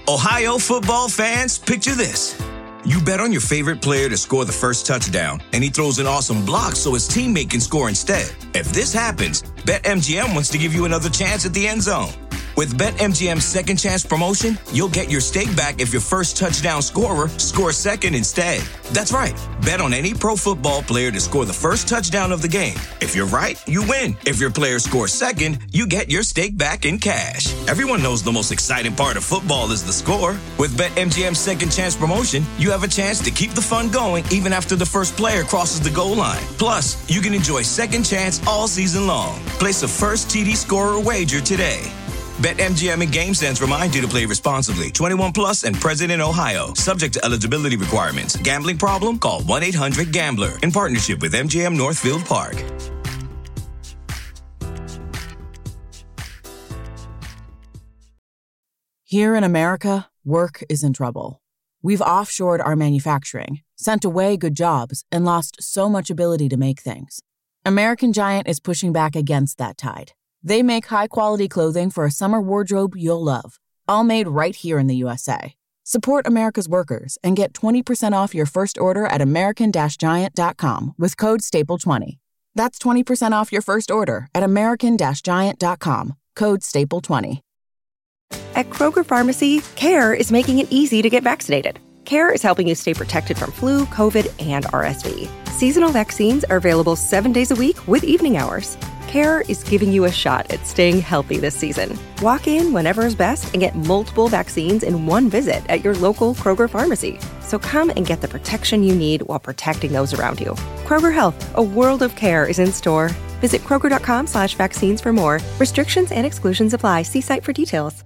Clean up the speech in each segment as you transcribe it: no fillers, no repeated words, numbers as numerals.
Ohio football fans, picture this. You bet on your favorite player to score the first touchdown, and he throws an awesome block so his teammate can score instead. If this happens, BetMGM wants to give you another chance at the end zone. With BetMGM's second chance promotion, you'll get your stake back if your first touchdown scorer scores second instead. That's right. Bet on any pro football player to score the first touchdown of the game. If you're right, you win. If your player scores second, you get your stake back in cash. Everyone knows the most exciting part of football is the score. With BetMGM's second chance promotion, you have a chance to keep the fun going even after the first player crosses the goal line. Plus, you can enjoy second chance all season long. Place a first TD scorer wager today. BetMGM and GameSense remind you to play responsibly. 21 plus and present in Ohio. Subject to eligibility requirements. Gambling problem? Call 1-800-GAMBLER. In partnership with MGM Northfield Park. Here in America, work is in trouble. We've offshored our manufacturing, sent away good jobs, and lost so much ability to make things. American Giant is pushing back against that tide. They make high-quality clothing for a summer wardrobe you'll love, all made right here in the USA. Support America's workers and get 20% off your first order at american-giant.com with code STAPLE20. That's 20% off your first order at american-giant.com, code STAPLE20. At Kroger Pharmacy, CARE is making it easy to get vaccinated. CARE is helping you stay protected from flu, COVID, and RSV. Seasonal vaccines are available 7 days a week with evening hours. CARE is giving you a shot at staying healthy this season. Walk in whenever is best and get multiple vaccines in one visit at your local Kroger pharmacy. So come and get the protection you need while protecting those around you. Kroger Health, a world of care is in store. Visit Kroger.com/vaccines for more. Restrictions and exclusions apply. See site for details.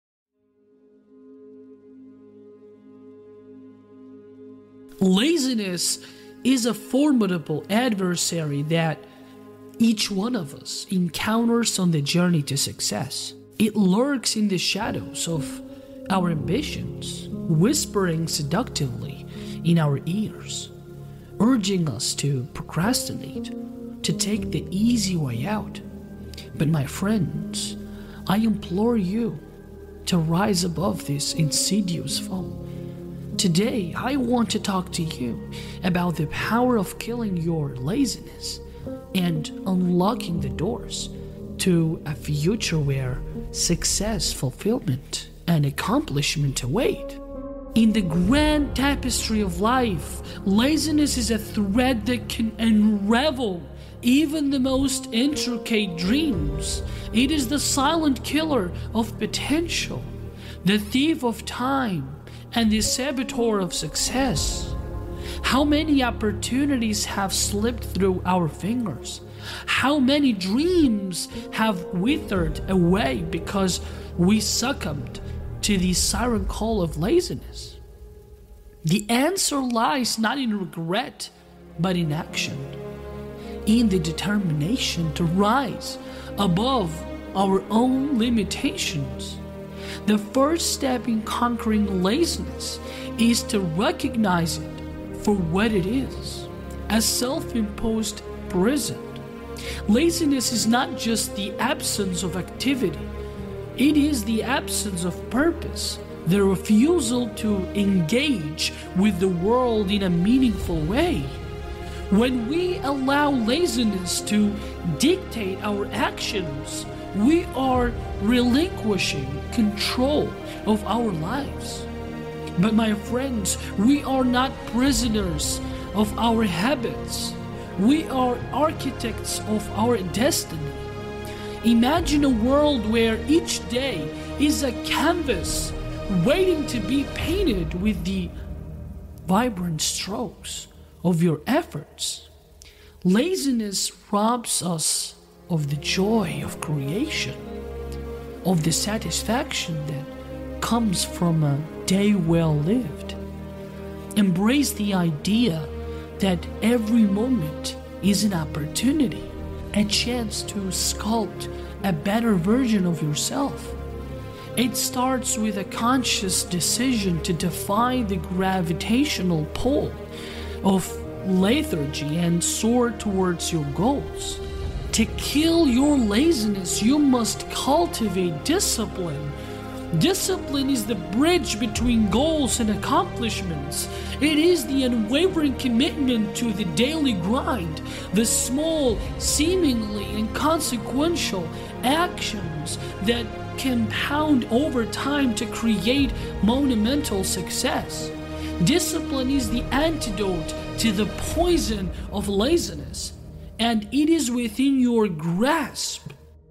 Laziness is a formidable adversary that each one of us encounters on the journey to success. It lurks in the shadows of our ambitions, whispering seductively in our ears, urging us to procrastinate, to take the easy way out. But my friends, I implore you to rise above this insidious foe. Today, I want to talk to you about the power of killing your laziness and unlocking the doors to a future where success, fulfillment, and accomplishment await. In the grand tapestry of life, laziness is a thread that can unravel even the most intricate dreams. It is the silent killer of potential, the thief of time, and the saboteur of success. How many opportunities have slipped through our fingers? How many dreams have withered away because we succumbed to the siren call of laziness? The answer lies not in regret, but in action, in the determination to rise above our own limitations. The first step in conquering laziness is to recognize it for what it is, a self-imposed prison. Laziness is not just the absence of activity, it is the absence of purpose, the refusal to engage with the world in a meaningful way. When we allow laziness to dictate our actions, we are relinquishing control of our lives. But my friends, we are not prisoners of our habits. We are architects of our destiny. Imagine a world where each day is a canvas waiting to be painted with the vibrant strokes of your efforts. Laziness robs us of the joy of creation, of the satisfaction that comes from a day well lived. Embrace the idea that every moment is an opportunity, a chance to sculpt a better version of yourself. It starts with a conscious decision to defy the gravitational pull of lethargy and soar towards your goals. To kill your laziness, you must cultivate discipline Discipline is the bridge between goals and accomplishments. It is the unwavering commitment to the daily grind, the small, seemingly inconsequential actions that compound over time to create monumental success. Discipline is the antidote to the poison of laziness, and it is within your grasp.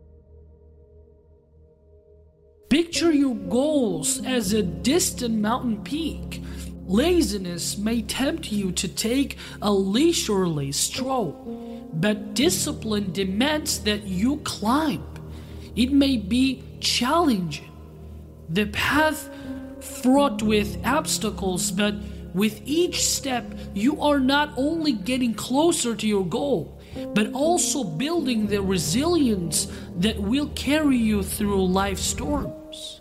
Picture your goals as a distant mountain peak. Laziness may tempt you to take a leisurely stroll, but discipline demands that you climb. It may be challenging, the path fraught with obstacles, but with each step you are not only getting closer to your goal, but also building the resilience that will carry you through life's storms.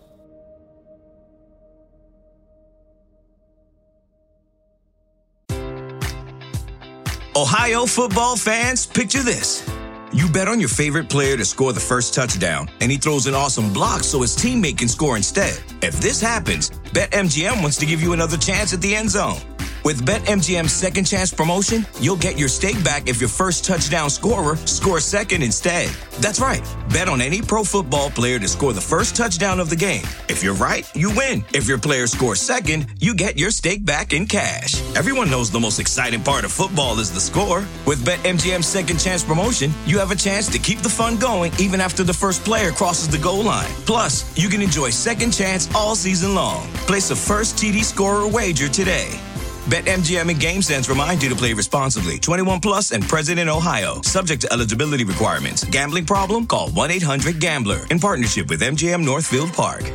Ohio football fans, picture this. You bet on your favorite player to score the first touchdown, and he throws an awesome block so his teammate can score instead. If this happens, BetMGM wants to give you another chance at the end zone. With BetMGM's second chance promotion, you'll get your stake back if your first touchdown scorer scores second instead. That's right. Bet on any pro football player to score the first touchdown of the game. If you're right, you win. If your player scores second, you get your stake back in cash. Everyone knows the most exciting part of football is the score. With BetMGM's second chance promotion, you have a chance to keep the fun going even after the first player crosses the goal line. Plus, you can enjoy second chance all season long. Place a first TD scorer wager today. BetMGM and GameSense remind you to play responsibly. 21 plus and present in Ohio. Subject to eligibility requirements. Gambling problem? Call 1-800-GAMBLER. In partnership with MGM Northfield Park.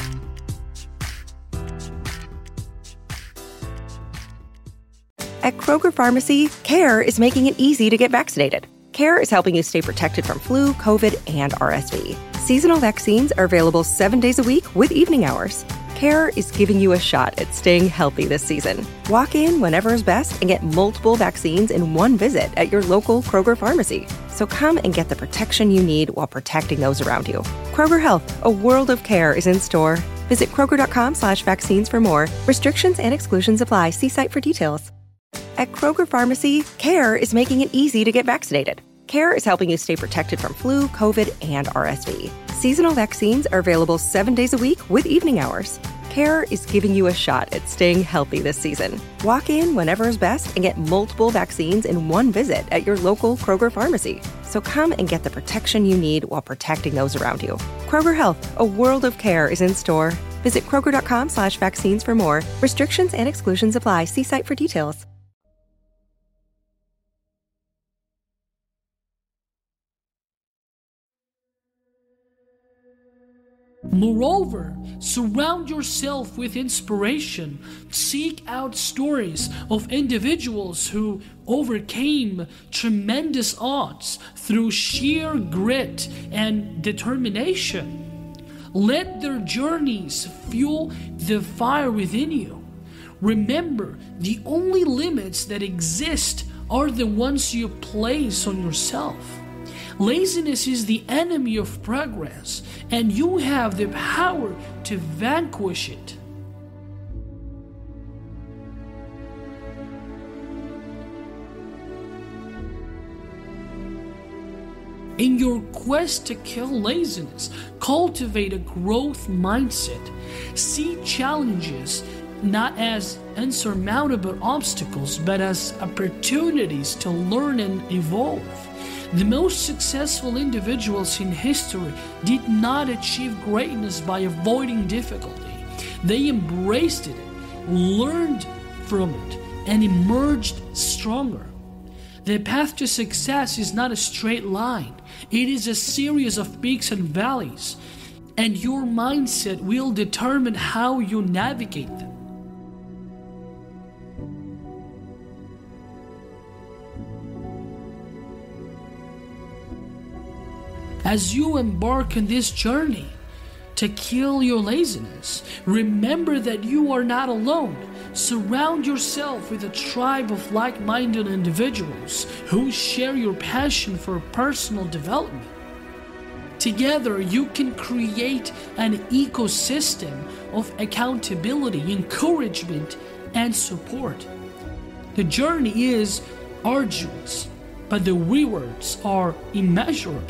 At Kroger Pharmacy, CARE is making it easy to get vaccinated. CARE is helping you stay protected from flu, COVID, and RSV. Seasonal vaccines are available 7 days a week with evening hours. CARE is giving you a shot at staying healthy this season. Walk in whenever is best and get multiple vaccines in one visit at your local Kroger pharmacy. So come and get the protection you need while protecting those around you. Kroger Health, a world of care, is in store. Visit Kroger.com/vaccines for more. Restrictions and exclusions apply. See site for details. At Kroger Pharmacy, CARE is making it easy to get vaccinated. CARE is helping you stay protected from flu, COVID, and RSV. Seasonal vaccines are available 7 days a week with evening hours. CARE is giving you a shot at staying healthy this season. Walk in whenever is best and get multiple vaccines in one visit at your local Kroger pharmacy. So come and get the protection you need while protecting those around you. Kroger Health, a world of care, is in store. Visit Kroger.com/vaccines for more. Restrictions and exclusions apply. See site for details. Moreover, surround yourself with inspiration. Seek out stories of individuals who overcame tremendous odds through sheer grit and determination. Let their journeys fuel the fire within you. Remember, the only limits that exist are the ones you place on yourself. Laziness is the enemy of progress, and you have the power to vanquish it. In your quest to kill laziness, cultivate a growth mindset. See challenges not as insurmountable obstacles, but as opportunities to learn and evolve. The most successful individuals in history did not achieve greatness by avoiding difficulty. They embraced it, learned from it, and emerged stronger. The path to success is not a straight line. It is a series of peaks and valleys, and your mindset will determine how you navigate them. As you embark on this journey to kill your laziness, remember that you are not alone. Surround yourself with a tribe of like-minded individuals who share your passion for personal development. Together, you can create an ecosystem of accountability, encouragement, and support. The journey is arduous, but the rewards are immeasurable.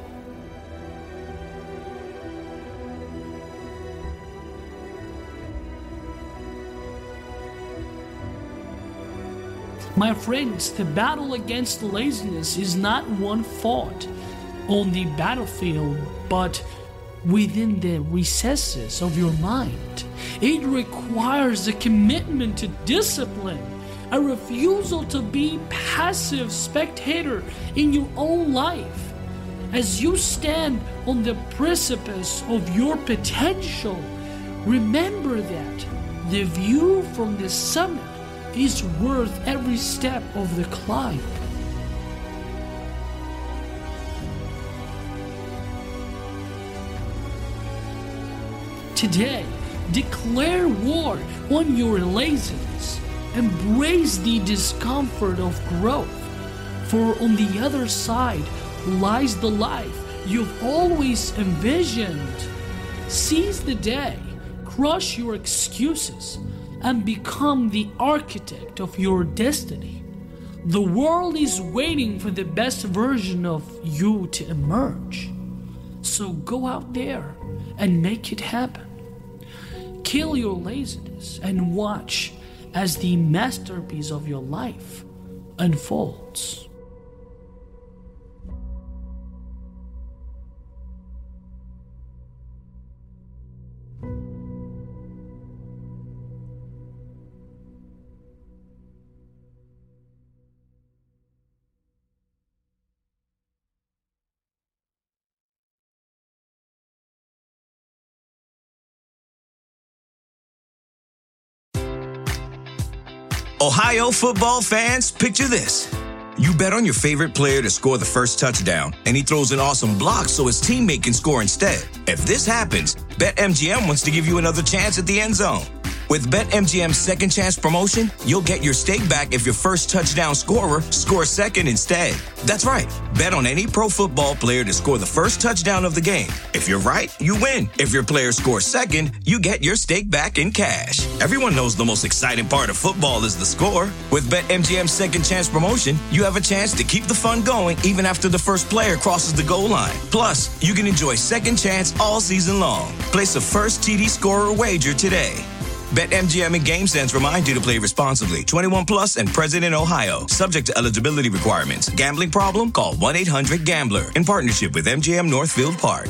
My friends, the battle against laziness is not one fought on the battlefield, but within the recesses of your mind. It requires a commitment to discipline, a refusal to be passive spectator in your own life. As you stand on the precipice of your potential, remember that the view from the summit is worth every step of the climb. Today, declare war on your laziness. Embrace the discomfort of growth, for on the other side lies the life you've always envisioned. Seize the day, crush your excuses, and become the architect of your destiny. The world is waiting for the best version of you to emerge. So go out there and make it happen. Kill your laziness and watch as the masterpiece of your life unfolds. Ohio football fans, picture this. You bet on your favorite player to score the first touchdown, and he throws an awesome block so his teammate can score instead. If this happens, BetMGM wants to give you another chance at the end zone. With BetMGM's second chance promotion, you'll get your stake back if your first touchdown scorer scores second instead. That's right. Bet on any pro football player to score the first touchdown of the game. If you're right, you win. If your player scores second, you get your stake back in cash. Everyone knows the most exciting part of football is the score. With BetMGM's second chance promotion, you have a chance to keep the fun going even after the first player crosses the goal line. Plus, you can enjoy second chance all season long. Place a first TD scorer wager today. BetMGM and GameSense remind you to play responsibly. 21 plus and present in Ohio. Subject to eligibility requirements. Gambling problem? Call 1-800-GAMBLER. In partnership with MGM Northfield Park.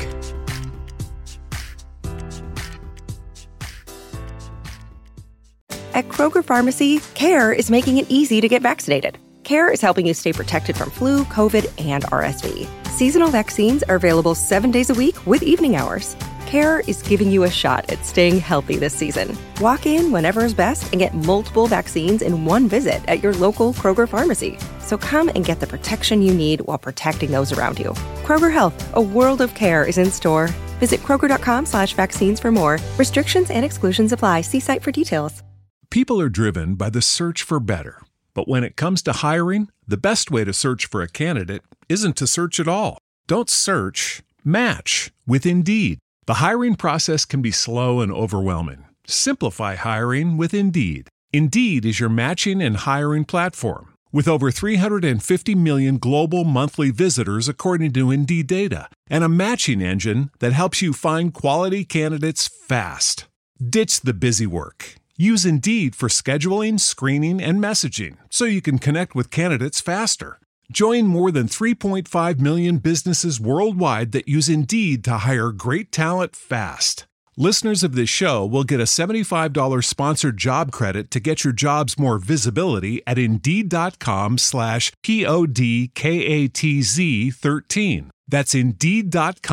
At Kroger Pharmacy, CARE is making it easy to get vaccinated. CARE is helping you stay protected from flu, COVID, and RSV. Seasonal vaccines are available 7 days a week with evening hours. CARE is giving you a shot at staying healthy this season. Walk in whenever is best and get multiple vaccines in one visit at your local Kroger pharmacy. So come and get the protection you need while protecting those around you. Kroger Health, a world of care is in store. Visit Kroger.com/vaccines for more. Restrictions and exclusions apply. See site for details. People are driven by the search for better. But when it comes to hiring, the best way to search for a candidate isn't to search at all. Don't search, match with Indeed. The hiring process can be slow and overwhelming. Simplify hiring with Indeed. Indeed is your matching and hiring platform. With over 350 million global monthly visitors according to Indeed data, and a matching engine that helps you find quality candidates fast. Ditch the busy work. Use Indeed for scheduling, screening, and messaging so you can connect with candidates faster. Join more than 3.5 million businesses worldwide that use Indeed to hire great talent fast. Listeners of this show will get a $75 sponsored job credit to get your jobs more visibility at Indeed.com/PODKATZ13. That's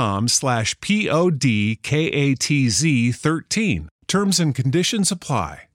Indeed.com/PODKATZ13. Terms and conditions apply.